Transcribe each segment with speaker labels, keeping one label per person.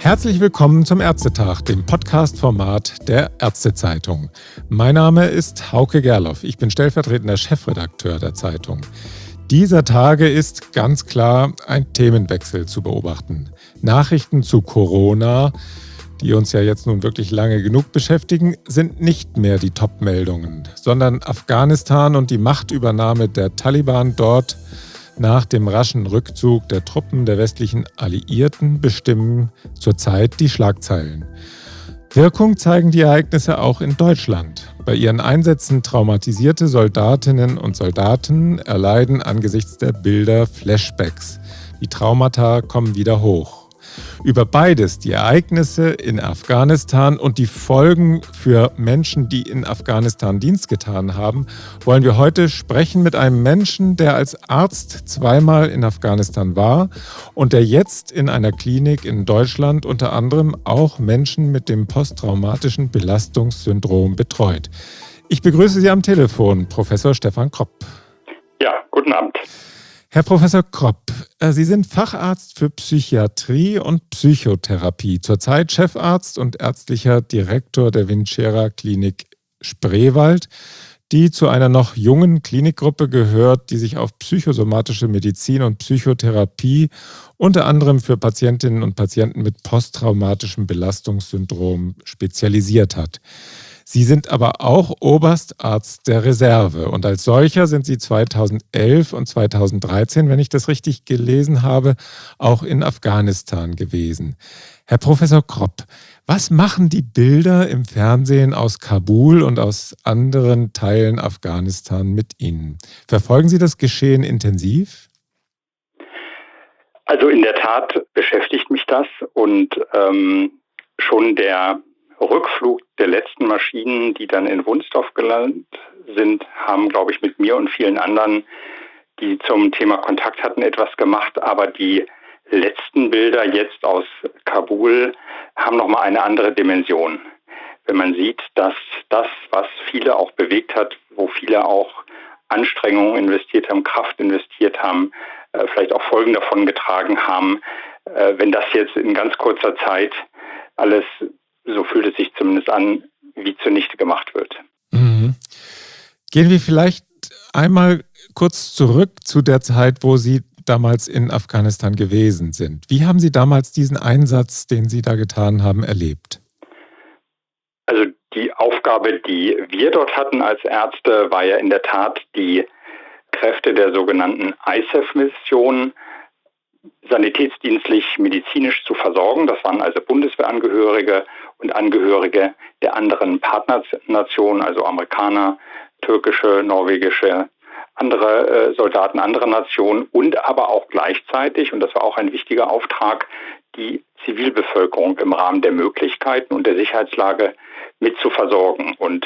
Speaker 1: Herzlich willkommen zum Ärztetag, dem Podcast-Format der Ärztezeitung. Mein Name ist Hauke Gerloff. Ich bin stellvertretender Chefredakteur der Zeitung. Dieser Tage ist ganz klar ein Themenwechsel zu beobachten. Nachrichten zu Corona, die uns ja jetzt nun wirklich lange genug beschäftigen, sind nicht mehr die Top-Meldungen, sondern Afghanistan und die Machtübernahme der Taliban dort nach dem raschen Rückzug der Truppen der westlichen Alliierten bestimmen zurzeit die Schlagzeilen. Wirkung zeigen die Ereignisse auch in Deutschland. Bei ihren Einsätzen traumatisierte Soldatinnen und Soldaten erleiden angesichts der Bilder Flashbacks. Die Traumata kommen wieder hoch. Über beides, die Ereignisse in Afghanistan und die Folgen für Menschen, die in Afghanistan Dienst getan haben, wollen wir heute sprechen mit einem Menschen, der als Arzt zweimal in Afghanistan war und der jetzt in einer Klinik in Deutschland unter anderem auch Menschen mit dem posttraumatischen Belastungssyndrom betreut. Ich begrüße Sie am Telefon, Professor Stefan Kropp.
Speaker 2: Ja, guten Abend.
Speaker 1: Herr Professor Kropp, Sie sind Facharzt für Psychiatrie und Psychotherapie, zurzeit Chefarzt und ärztlicher Direktor der Vincera Klinik Spreewald, die zu einer noch jungen Klinikgruppe gehört, die sich auf psychosomatische Medizin und Psychotherapie unter anderem für Patientinnen und Patienten mit posttraumatischem Belastungssyndrom spezialisiert hat. Sie sind aber auch Oberstarzt der Reserve und als solcher sind Sie 2011 und 2013, wenn ich das richtig gelesen habe, auch in Afghanistan gewesen. Herr Professor Kropp, was machen die Bilder im Fernsehen aus Kabul und aus anderen Teilen Afghanistan mit Ihnen? Verfolgen Sie das Geschehen intensiv?
Speaker 2: Also in der Tat beschäftigt mich das und schon der Rückflug der letzten Maschinen, die dann in Wunstorf gelandet sind, haben, glaube ich, mit mir und vielen anderen, die zum Thema Kontakt hatten, etwas gemacht. Aber die letzten Bilder jetzt aus Kabul haben nochmal eine andere Dimension. Wenn man sieht, dass das, was viele auch bewegt hat, wo viele auch Anstrengungen investiert haben, Kraft investiert haben, vielleicht auch Folgen davon getragen haben, wenn das jetzt in ganz kurzer Zeit alles, so fühlt es sich zumindest an, wie zunichte gemacht wird.
Speaker 1: Mhm. Gehen wir vielleicht einmal kurz zurück zu der Zeit, wo Sie damals in Afghanistan gewesen sind. Wie haben Sie damals diesen Einsatz, den Sie da getan haben, erlebt?
Speaker 2: Also die Aufgabe, die wir dort hatten als Ärzte, war ja in der Tat, die Kräfte der sogenannten ISAF-Mission sanitätsdienstlich medizinisch zu versorgen. Das waren also Bundeswehrangehörige und Angehörige der anderen Partnernationen, also Amerikaner, türkische, norwegische, andere Soldaten anderer Nationen und aber auch gleichzeitig, und das war auch ein wichtiger Auftrag, die Zivilbevölkerung im Rahmen der Möglichkeiten und der Sicherheitslage mit zu versorgen. Und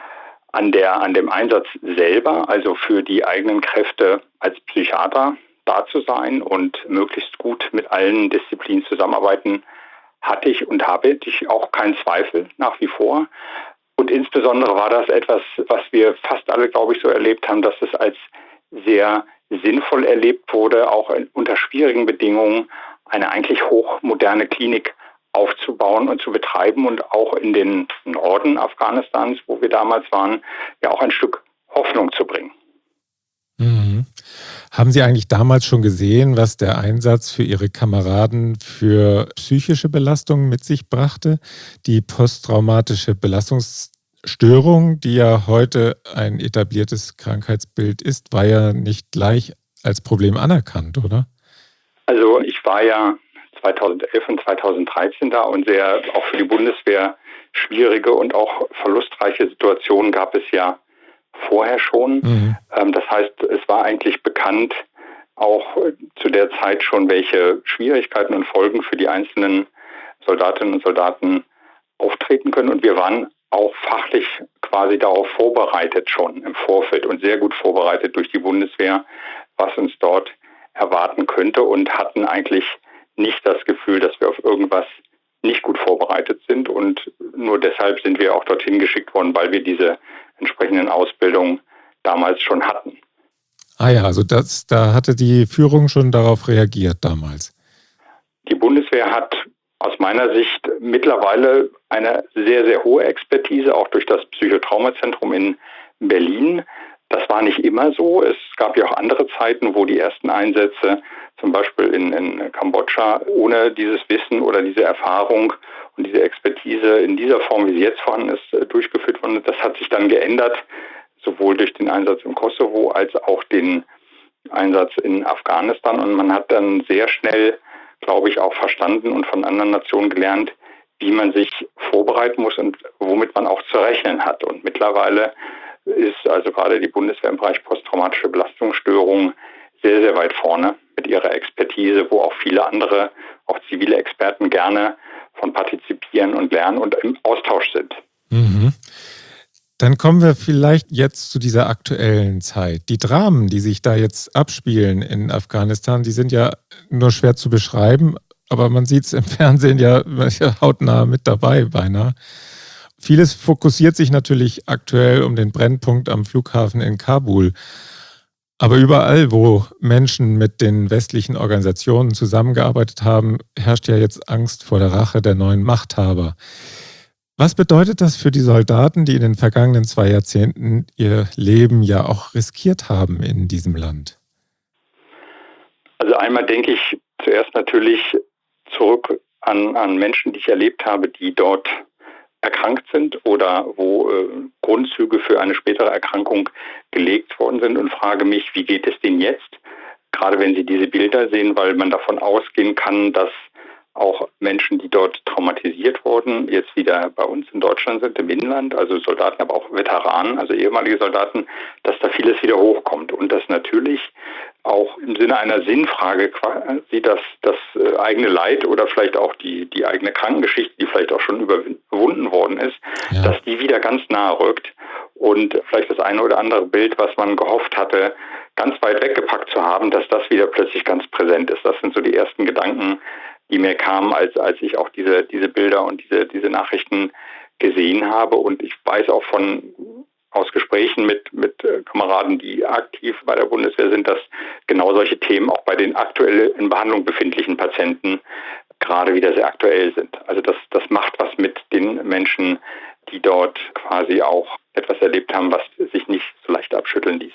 Speaker 2: an dem Einsatz selber, also für die eigenen Kräfte als Psychiater da zu sein und möglichst gut mit allen Disziplinen zusammenarbeiten, hatte ich und habe ich auch keinen Zweifel nach wie vor. Und insbesondere war das etwas, was wir fast alle, glaube ich, so erlebt haben, dass es als sehr sinnvoll erlebt wurde, auch unter schwierigen Bedingungen eine eigentlich hochmoderne Klinik aufzubauen und zu betreiben und auch in den Norden Afghanistans, wo wir damals waren, ja auch ein Stück Hoffnung zu bringen.
Speaker 1: Mhm. Haben Sie eigentlich damals schon gesehen, was der Einsatz für Ihre Kameraden für psychische Belastungen mit sich brachte? Die posttraumatische Belastungsstörung, die ja heute ein etabliertes Krankheitsbild ist, war ja nicht gleich als Problem anerkannt, oder?
Speaker 2: Also ich war ja 2011 und 2013 da und sehr auch für die Bundeswehr schwierige und auch verlustreiche Situationen gab es ja vorher schon.
Speaker 1: Mhm.
Speaker 2: Das heißt, es war eigentlich bekannt, auch zu der Zeit schon, welche Schwierigkeiten und Folgen für die einzelnen Soldatinnen und Soldaten auftreten können. Und wir waren auch fachlich quasi darauf vorbereitet schon im Vorfeld und sehr gut vorbereitet durch die Bundeswehr, was uns dort erwarten könnte und hatten eigentlich nicht das Gefühl, dass wir auf irgendwas nicht gut vorbereitet sind. Und nur deshalb sind wir auch dorthin geschickt worden, weil wir diese entsprechenden Ausbildungen damals schon hatten.
Speaker 1: Ah ja, also da hatte die Führung schon darauf reagiert damals.
Speaker 2: Die Bundeswehr hat aus meiner Sicht mittlerweile eine sehr, sehr hohe Expertise, auch durch das Psychotraumazentrum in Berlin. Das war nicht immer so. Es gab ja auch andere Zeiten, wo die ersten Einsätze, zum Beispiel in Kambodscha, ohne dieses Wissen oder diese Erfahrung und diese Expertise in dieser Form, wie sie jetzt vorhanden ist, durchgeführt wurden. Das hat sich dann geändert, sowohl durch den Einsatz im Kosovo als auch den Einsatz in Afghanistan. Und man hat dann sehr schnell, glaube ich, auch verstanden und von anderen Nationen gelernt, wie man sich vorbereiten muss und womit man auch zu rechnen hat. Und mittlerweile ist also gerade die Bundeswehr im Bereich posttraumatische Belastungsstörungen sehr, sehr weit vorne mit ihrer Expertise, wo auch viele andere, auch zivile Experten gerne von partizipieren und lernen und im Austausch sind.
Speaker 1: Mhm. Dann kommen wir vielleicht jetzt zu dieser aktuellen Zeit. Die Dramen, die sich da jetzt abspielen in Afghanistan, die sind ja nur schwer zu beschreiben, aber man sieht es im Fernsehen ja hautnah mit dabei beinahe. Vieles fokussiert sich natürlich aktuell um den Brennpunkt am Flughafen in Kabul. Aber überall, wo Menschen mit den westlichen Organisationen zusammengearbeitet haben, herrscht ja jetzt Angst vor der Rache der neuen Machthaber. Was bedeutet das für die Soldaten, die in den vergangenen 2 Jahrzehnten ihr Leben ja auch riskiert haben in diesem Land?
Speaker 2: Also einmal denke ich zuerst natürlich zurück an Menschen, die ich erlebt habe, die dort erkrankt sind oder wo Grundzüge für eine spätere Erkrankung gelegt worden sind und frage mich, wie geht es denen jetzt? Gerade wenn Sie diese Bilder sehen, weil man davon ausgehen kann, dass auch Menschen, die dort traumatisiert wurden, jetzt wieder bei uns in Deutschland sind, im Inland, also Soldaten, aber auch Veteranen, also ehemalige Soldaten, dass da vieles wieder hochkommt und dass natürlich auch im Sinne einer Sinnfrage quasi das eigene Leid oder vielleicht auch die eigene Krankengeschichte, die vielleicht auch schon überwunden worden ist,
Speaker 1: Ja.
Speaker 2: dass die wieder ganz nahe rückt und vielleicht das eine oder andere Bild, was man gehofft hatte, ganz weit weggepackt zu haben, dass das wieder plötzlich ganz präsent ist. Das sind so die ersten Gedanken, die mir kamen, als ich auch diese Bilder und diese Nachrichten gesehen habe. Und ich weiß auch aus Gesprächen mit Kameraden, die aktiv bei der Bundeswehr sind, dass genau solche Themen auch bei den aktuell in Behandlung befindlichen Patienten gerade wieder sehr aktuell sind. Also das macht was mit den Menschen, die dort quasi auch etwas erlebt haben, was sich nicht so leicht abschütteln ließ.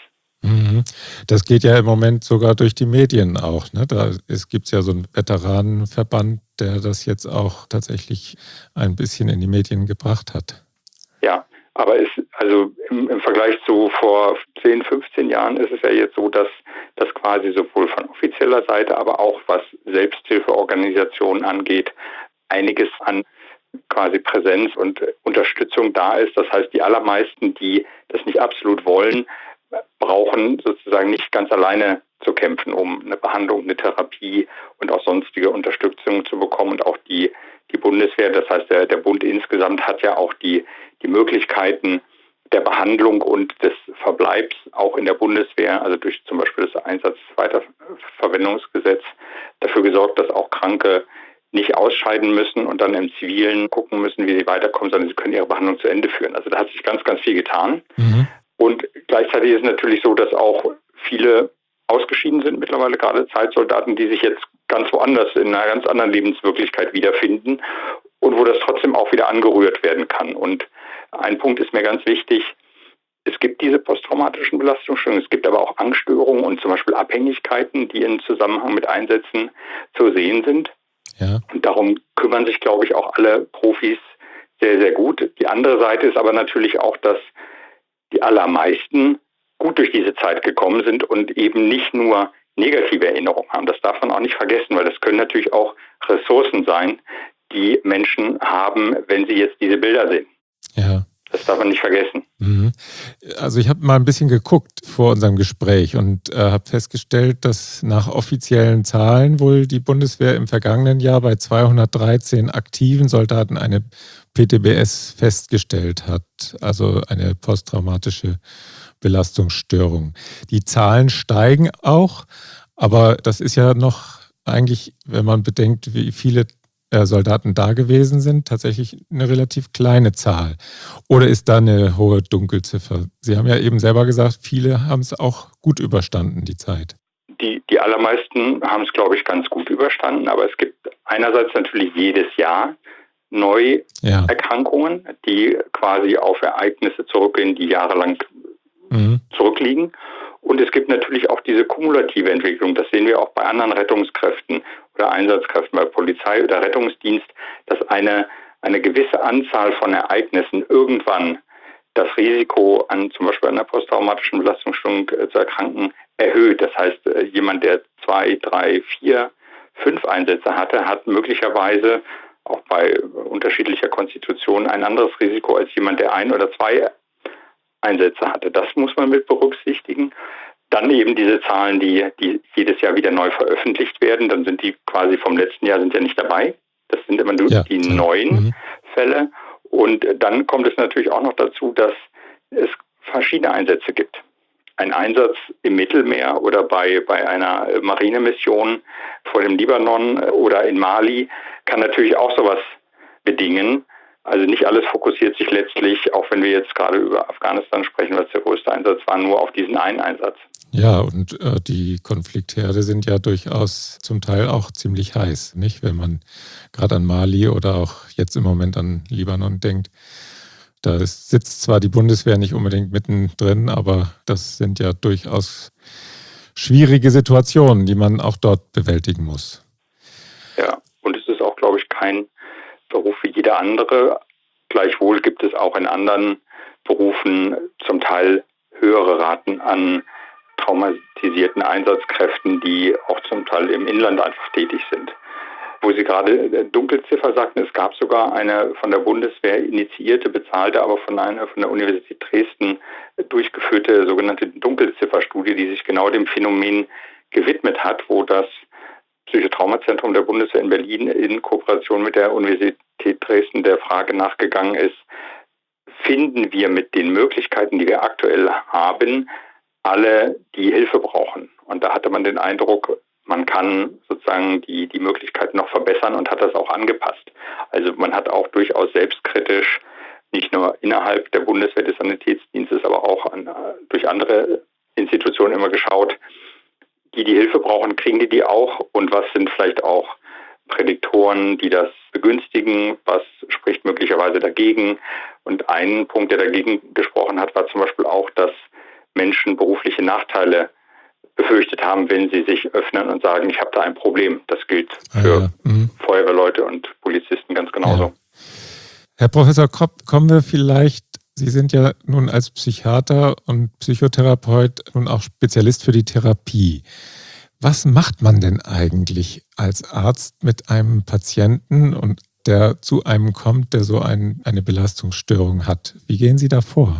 Speaker 1: Das geht ja im Moment sogar durch die Medien auch. Ne? Es gibt ja so einen Veteranenverband, der das jetzt auch tatsächlich ein bisschen in die Medien gebracht hat.
Speaker 2: Ja, aber also im Vergleich zu vor 10, 15 Jahren ist es ja jetzt so, dass das quasi sowohl von offizieller Seite, aber auch was Selbsthilfeorganisationen angeht, einiges an quasi Präsenz und Unterstützung da ist. Das heißt, die allermeisten, die das nicht absolut wollen, brauchen sozusagen nicht ganz alleine zu kämpfen, um eine Behandlung, eine Therapie und auch sonstige Unterstützung zu bekommen. Und auch die Bundeswehr, das heißt der Bund insgesamt hat ja auch die Möglichkeiten der Behandlung und des Verbleibs auch in der Bundeswehr, also durch zum Beispiel das Einsatzweiterverwendungsgesetz, dafür gesorgt, dass auch Kranke nicht ausscheiden müssen und dann im Zivilen gucken müssen, wie sie weiterkommen, sondern sie können ihre Behandlung zu Ende führen. Also da hat sich ganz, ganz viel getan. Und gleichzeitig ist es natürlich so, dass auch viele ausgeschieden sind mittlerweile, gerade Zeitsoldaten, die sich jetzt ganz woanders in einer ganz anderen Lebenswirklichkeit wiederfinden und wo das trotzdem auch wieder angerührt werden kann. Und ein Punkt ist mir ganz wichtig, es gibt diese posttraumatischen Belastungsstörungen, es gibt aber auch Angststörungen und zum Beispiel Abhängigkeiten, die in Zusammenhang mit Einsätzen zu sehen sind.
Speaker 1: Ja.
Speaker 2: Und darum kümmern sich, glaube ich, auch alle Profis sehr, sehr gut. Die andere Seite ist aber natürlich auch, dass die allermeisten gut durch diese Zeit gekommen sind und eben nicht nur negative Erinnerungen haben. Das darf man auch nicht vergessen, weil das können natürlich auch Ressourcen sein, die Menschen haben, wenn sie jetzt diese Bilder sehen.
Speaker 1: Ja.
Speaker 2: Das darf man nicht vergessen.
Speaker 1: Also ich habe mal ein bisschen geguckt vor unserem Gespräch und habe festgestellt, dass nach offiziellen Zahlen wohl die Bundeswehr im vergangenen Jahr bei 213 aktiven Soldaten eine PTBS festgestellt hat, also eine posttraumatische Belastungsstörung. Die Zahlen steigen auch, aber das ist ja noch eigentlich, wenn man bedenkt, wie viele Soldaten da gewesen sind, tatsächlich eine relativ kleine Zahl. Oder ist da eine hohe Dunkelziffer? Sie haben ja eben selber gesagt, viele haben es auch gut überstanden, die Zeit.
Speaker 2: Die allermeisten haben es, glaube ich, ganz gut überstanden, aber es gibt einerseits natürlich jedes Jahr Neuerkrankungen, die quasi auf Ereignisse zurückgehen, die jahrelang zurückliegen. Und es gibt natürlich auch diese kumulative Entwicklung. Das sehen wir auch bei anderen Rettungskräften oder Einsatzkräften, bei Polizei oder Rettungsdienst, dass eine gewisse Anzahl von Ereignissen irgendwann das Risiko an zum Beispiel einer posttraumatischen Belastungsstörung zu erkranken erhöht. Das heißt, jemand, der 2, 3, 4, 5 Einsätze hatte, hat möglicherweise auch bei unterschiedlicher Konstitution ein anderes Risiko als jemand, der 1 oder 2 Einsätze hatte. Das muss man mit berücksichtigen. Dann eben diese Zahlen, die jedes Jahr wieder neu veröffentlicht werden. Dann sind die quasi vom letzten Jahr sind ja nicht dabei. Das sind immer nur die neuen Fälle. Und dann kommt es natürlich auch noch dazu, dass es verschiedene Einsätze gibt. Ein Einsatz im Mittelmeer oder bei einer Marinemission vor dem Libanon oder in Mali kann natürlich auch sowas bedingen. Also nicht alles fokussiert sich letztlich, auch wenn wir jetzt gerade über Afghanistan sprechen, was der größte Einsatz war, nur auf diesen einen Einsatz.
Speaker 1: Ja, und die Konfliktherde sind ja durchaus zum Teil auch ziemlich heiß, nicht? Wenn man gerade an Mali oder auch jetzt im Moment an Libanon denkt. Da sitzt zwar die Bundeswehr nicht unbedingt mittendrin, aber das sind ja durchaus schwierige Situationen, die man auch dort bewältigen muss.
Speaker 2: Ja, und es ist auch, glaube ich, kein Beruf wie jeder andere. Gleichwohl gibt es auch in anderen Berufen zum Teil höhere Raten an traumatisierten Einsatzkräften, die auch zum Teil im Inland einfach tätig sind. Wo Sie gerade Dunkelziffer sagten, es gab sogar eine von der Bundeswehr initiierte, bezahlte, aber von der Universität Dresden durchgeführte sogenannte Dunkelzifferstudie, die sich genau dem Phänomen gewidmet hat, wo das Psychotraumazentrum der Bundeswehr in Berlin in Kooperation mit der Universität Dresden der Frage nachgegangen ist, finden wir mit den Möglichkeiten, die wir aktuell haben, alle, die Hilfe brauchen. Und da hatte man den Eindruck, man kann sozusagen die Möglichkeiten noch verbessern und hat das auch angepasst. Also man hat auch durchaus selbstkritisch, nicht nur innerhalb der Bundeswehr des Sanitätsdienstes, aber auch durch andere Institutionen immer geschaut, die Hilfe brauchen, kriegen die auch und was sind vielleicht auch Prädiktoren, die das begünstigen, was spricht möglicherweise dagegen. Und ein Punkt, der dagegen gesprochen hat, war zum Beispiel auch, dass Menschen berufliche Nachteile befürchtet haben, wenn sie sich öffnen und sagen, ich habe da ein Problem. Das gilt für Feuerwehrleute und Polizisten ganz genauso.
Speaker 1: Ja. Herr Professor Kropp, kommen wir vielleicht, Sie sind ja nun als Psychiater und Psychotherapeut nun auch Spezialist für die Therapie. Was macht man denn eigentlich als Arzt mit einem Patienten, und der zu einem kommt, der so eine Belastungsstörung hat? Wie gehen Sie da vor?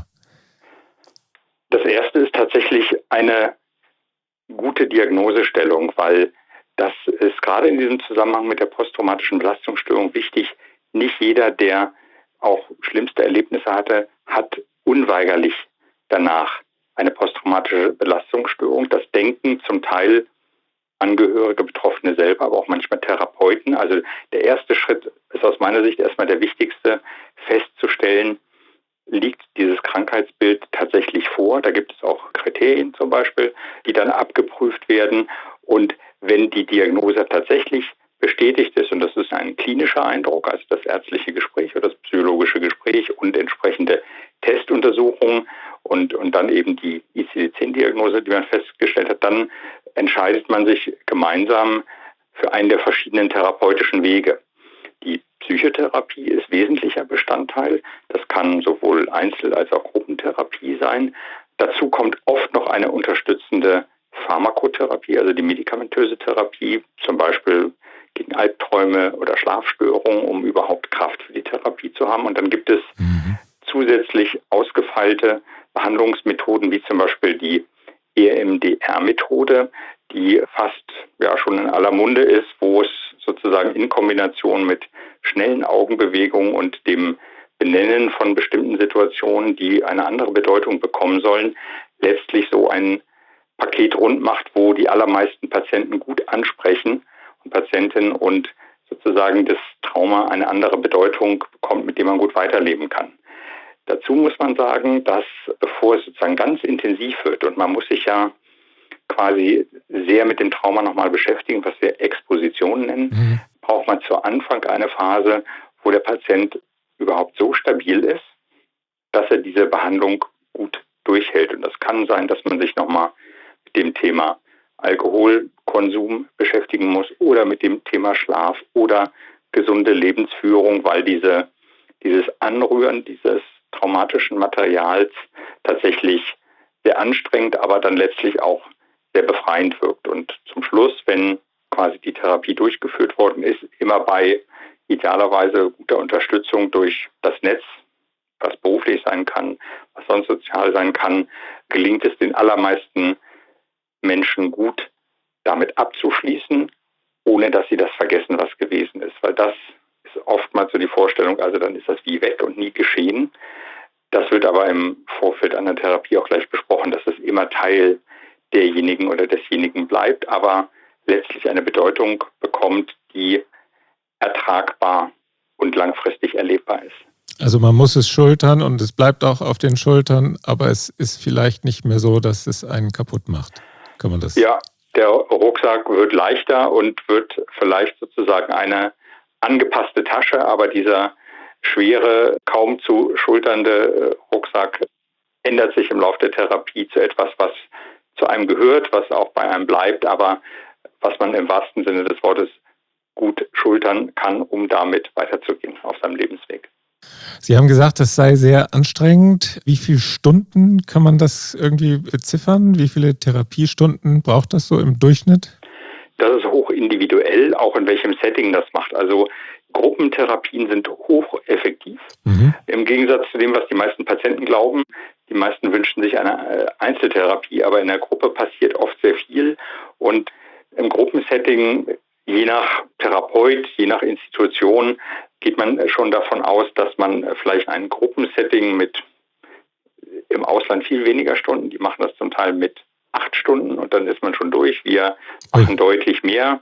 Speaker 2: Das erste ist tatsächlich eine gute Diagnosestellung, weil das ist gerade in diesem Zusammenhang mit der posttraumatischen Belastungsstörung wichtig. Nicht jeder, der auch schlimmste Erlebnisse hatte, hat unweigerlich danach eine posttraumatische Belastungsstörung. Das denken zum Teil Angehörige, Betroffene selber, aber auch manchmal Therapeuten. Also der erste Schritt ist aus meiner Sicht erstmal der wichtigste, festzustellen, liegt dieses Krankheitsbild tatsächlich vor. Da gibt es auch Kriterien zum Beispiel, die dann abgeprüft werden. Und wenn die Diagnose tatsächlich bestätigt ist, und das ist ein klinischer Eindruck, also das ärztliche Gespräch oder das psychologische Gespräch und entsprechende Testuntersuchungen und dann eben die ICD-10-Diagnose, die man festgestellt hat, dann entscheidet man sich gemeinsam für einen der verschiedenen therapeutischen Wege. Die Psychotherapie ist wesentlicher Bestandteil. Das kann sowohl Einzel- als auch Gruppentherapie sein. Dazu kommt oft noch eine unterstützende Pharmakotherapie, also die medikamentöse Therapie, zum Beispiel gegen Albträume oder Schlafstörungen, um überhaupt Kraft für die Therapie zu haben. Und dann gibt es zusätzlich ausgefeilte Behandlungsmethoden, wie zum Beispiel die EMDR-Methode, die fast schon in aller Munde ist, wo es sozusagen in Kombination mit schnellen Augenbewegungen und dem Benennen von bestimmten Situationen, die eine andere Bedeutung bekommen sollen, letztlich so ein Paket rund macht, wo die allermeisten Patienten gut ansprechen und Patientinnen und sozusagen das Trauma eine andere Bedeutung bekommt, mit dem man gut weiterleben kann. Dazu muss man sagen, dass bevor es sozusagen ganz intensiv wird und man muss sich ja quasi sehr mit dem Trauma nochmal beschäftigen, was wir Exposition nennen, braucht man zu Anfang eine Phase, wo der Patient überhaupt so stabil ist, dass er diese Behandlung gut durchhält. Und das kann sein, dass man sich nochmal mit dem Thema Alkoholkonsum beschäftigen muss oder mit dem Thema Schlaf oder gesunde Lebensführung, weil dieses Anrühren dieses traumatischen Materials tatsächlich sehr anstrengend, aber dann letztlich auch sehr befreiend wirkt. Und zum Schluss, wenn quasi die Therapie durchgeführt worden ist, immer bei idealerweise guter Unterstützung durch das Netz, was beruflich sein kann, was sonst sozial sein kann, gelingt es den allermeisten Menschen gut, damit abzuschließen, ohne dass sie das vergessen, was gewesen ist. Weil das ist oftmals so die Vorstellung, also dann ist das wie weg und nie geschehen. Das wird aber im Vorfeld an der Therapie auch gleich besprochen, dass es immer Teil derjenigen oder desjenigen bleibt, aber letztlich eine Bedeutung bekommt, die ertragbar und langfristig erlebbar ist.
Speaker 1: Also man muss es schultern und es bleibt auch auf den Schultern, aber es ist vielleicht nicht mehr so, dass es einen kaputt macht. Kann man das?
Speaker 2: Ja, der Rucksack wird leichter und wird vielleicht sozusagen eine angepasste Tasche, aber dieser schwere, kaum zu schulternde Rucksack ändert sich im Laufe der Therapie zu etwas, was zu einem gehört, was auch bei einem bleibt, aber was man im wahrsten Sinne des Wortes gut schultern kann, um damit weiterzugehen auf seinem Lebensweg.
Speaker 1: Sie haben gesagt, das sei sehr anstrengend. Wie viele Stunden kann man das irgendwie beziffern? Wie viele Therapiestunden braucht das so im Durchschnitt?
Speaker 2: Das ist hoch individuell, auch in welchem Setting das macht. Also Gruppentherapien sind hocheffektiv. Im Gegensatz zu dem, was die meisten Patienten glauben. Die meisten wünschen sich eine Einzeltherapie, aber in der Gruppe passiert oft sehr viel. Und im Gruppensetting, je nach Therapeut, je nach Institution, geht man schon davon aus, dass man vielleicht ein Gruppensetting mit im Ausland viel weniger Stunden, die machen das zum Teil mit 8 Stunden und dann ist man schon durch. Wir machen deutlich mehr,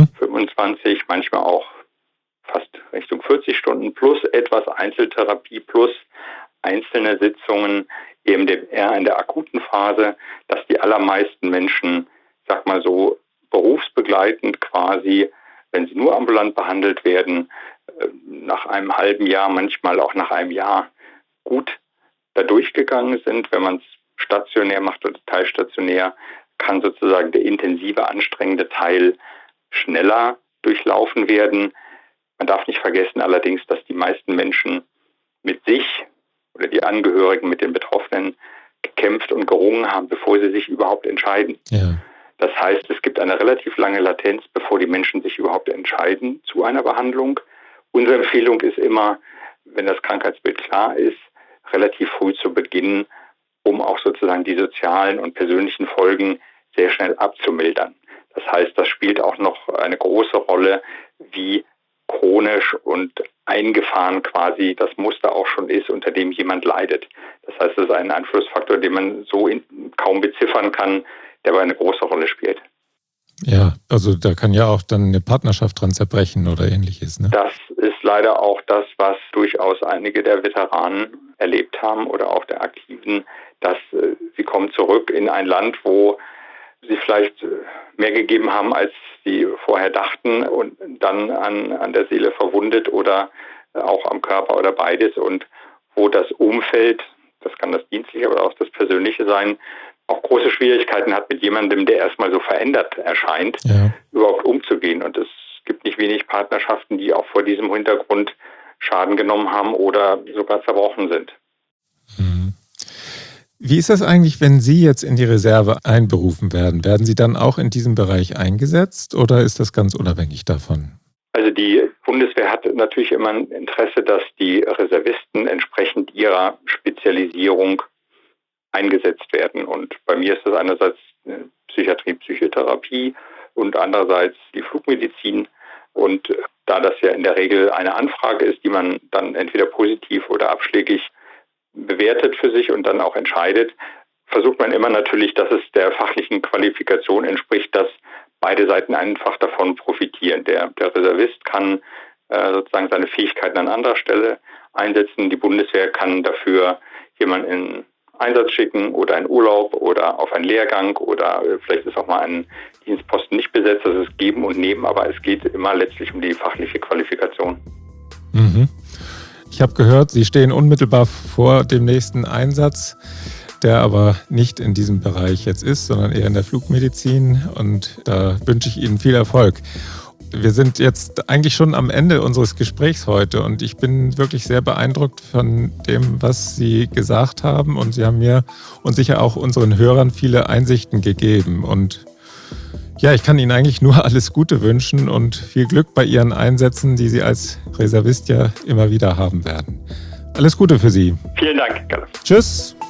Speaker 2: 25, manchmal auch fast Richtung 40 Stunden plus etwas Einzeltherapie plus einzelne Sitzungen eben eher in der akuten Phase, dass die allermeisten Menschen, sag mal so, berufsbegleitend quasi, wenn sie nur ambulant behandelt werden, nach einem halben Jahr, manchmal auch nach einem Jahr gut da durchgegangen sind. Wenn man es stationär macht oder teilstationär, kann sozusagen der intensive, anstrengende Teil schneller durchlaufen werden. Man darf nicht vergessen allerdings, dass die meisten Menschen mit sich oder die Angehörigen mit den Betroffenen gekämpft und gerungen haben, bevor sie sich überhaupt entscheiden.
Speaker 1: Ja.
Speaker 2: Das heißt, es gibt eine relativ lange Latenz, bevor die Menschen sich überhaupt entscheiden zu einer Behandlung. Unsere Empfehlung ist immer, wenn das Krankheitsbild klar ist, relativ früh zu beginnen, um auch sozusagen die sozialen und persönlichen Folgen sehr schnell abzumildern. Das heißt, das spielt auch noch eine große Rolle, wie chronisch und eingefahren quasi das Muster auch schon ist, unter dem jemand leidet. Das heißt, es ist ein Einflussfaktor, den man so kaum beziffern kann, der aber eine große Rolle spielt.
Speaker 1: Ja, also da kann ja auch dann eine Partnerschaft dran zerbrechen oder ähnliches, ne?
Speaker 2: Das ist leider auch das, was durchaus einige der Veteranen erlebt haben oder auch der Aktiven, dass sie kommen zurück in ein Land, wo sie vielleicht mehr gegeben haben, als sie vorher dachten und dann an der Seele verwundet oder auch am Körper oder beides und wo das Umfeld, das kann das Dienstliche, aber auch das Persönliche sein, auch große Schwierigkeiten hat mit jemandem, der erstmal so verändert erscheint, überhaupt umzugehen. Und es gibt nicht wenig Partnerschaften, die auch vor diesem Hintergrund Schaden genommen haben oder sogar zerbrochen sind.
Speaker 1: Wie ist das eigentlich, wenn Sie jetzt in die Reserve einberufen werden? Werden Sie dann auch in diesem Bereich eingesetzt oder ist das ganz unabhängig davon?
Speaker 2: Also die Bundeswehr hat natürlich immer ein Interesse, dass die Reservisten entsprechend ihrer Spezialisierung eingesetzt werden. Und bei mir ist das einerseits Psychiatrie, Psychotherapie und andererseits die Flugmedizin. Und da das ja in der Regel eine Anfrage ist, die man dann entweder positiv oder abschlägig bewertet für sich und dann auch entscheidet, versucht man immer natürlich, dass es der fachlichen Qualifikation entspricht, dass beide Seiten einfach davon profitieren. Der Reservist kann sozusagen seine Fähigkeiten an anderer Stelle einsetzen. Die Bundeswehr kann dafür jemanden in Einsatz schicken oder in Urlaub oder auf einen Lehrgang oder vielleicht ist auch mal ein Dienstposten nicht besetzt. Das ist Geben und Nehmen, aber es geht immer letztlich um die fachliche Qualifikation.
Speaker 1: Mhm. Ich habe gehört, Sie stehen unmittelbar vor dem nächsten Einsatz, der aber nicht in diesem Bereich jetzt ist, sondern eher in der Flugmedizin. Und da wünsche ich Ihnen viel Erfolg. Wir sind jetzt eigentlich schon am Ende unseres Gesprächs heute und ich bin wirklich sehr beeindruckt von dem, was Sie gesagt haben. Und Sie haben mir und sicher auch unseren Hörern viele Einsichten gegeben. Und ja, ich kann Ihnen eigentlich nur alles Gute wünschen und viel Glück bei Ihren Einsätzen, die Sie als Reservist ja immer wieder haben werden. Alles Gute für Sie.
Speaker 2: Vielen Dank, Carlos.
Speaker 1: Tschüss.